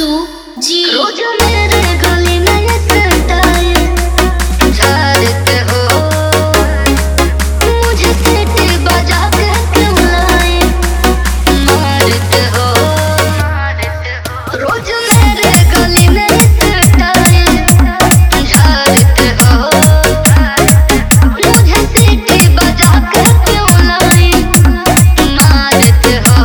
अंशु जी। रोज मेरे गली में ये सताए, झाड़ते हो मुझे सीटी बजा के क्यों लाए, मारते हो रोज मेरे गली में ये सताए, झाड़ते हो मुझे सीटी बजा के क्यों लाए, मारते हो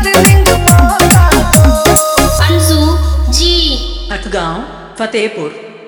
गांव फतेहपुर।